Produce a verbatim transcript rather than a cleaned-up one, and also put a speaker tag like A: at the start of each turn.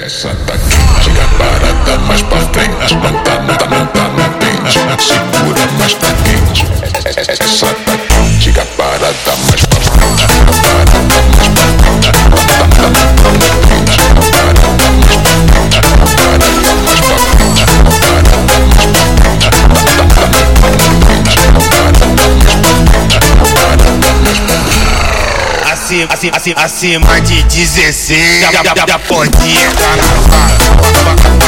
A: Essa tá quente, a parada mais pra frente. Não tá, não tá, não tá, não tente. Segura, mas tá quente. Essa tá quente, a parada mais pra frente. A parada mais pra frente. Não tá, não tá, não tá, não tente. A parada mais pra frente. A parada mais pra frente. A parada mais pra frente. Não tá, não tá, não tá, não tente. A parada mais pra frente. A parada mais pra frente.
B: Acima, acima, acima, acima de dezesseis, já, já, já, já pode entrar na